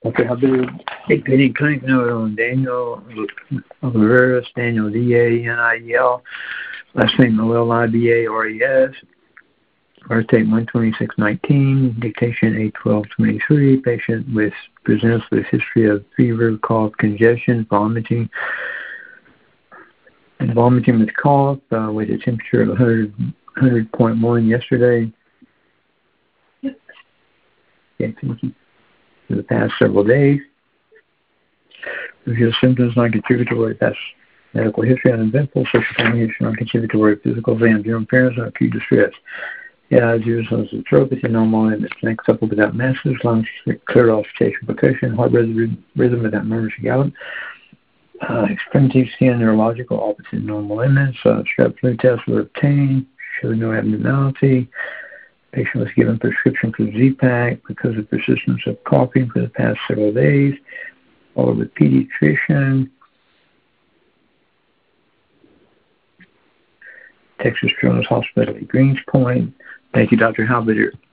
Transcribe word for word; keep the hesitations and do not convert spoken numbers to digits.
Doctor Hubbard, Big Penny Clinic note on Daniel Rivera, Daniel D A N I E L, last name Noel I B A R E S, birth date one twenty-six nineteen, dictation eight twelve twenty-three, patient with presents with history of fever, cough, congestion, vomiting, and vomiting with cough, uh, with a temperature of one hundred, one hundred point one yesterday. Okay, thank you. For the past several days. Review symptoms non-contributory past medical history, uneventful social family history, non-contributory physical exam, general appearance, and acute distress. Yeah, zero sounds of trophy, normal limits, neck supple without masses, lungs cleared off station percussion, heart rhythm, rhythm without murmurs or gallop. Uh, extremity scan neurological opposite normal limits. Uh, strep flu tests were obtained, showed no abnormality. Patient was given prescription for Z-Pak because of persistence of coughing for the past several days. Followed with pediatrician. Texas Children's Hospital at Greens Point. Thank you, Doctor Halbert.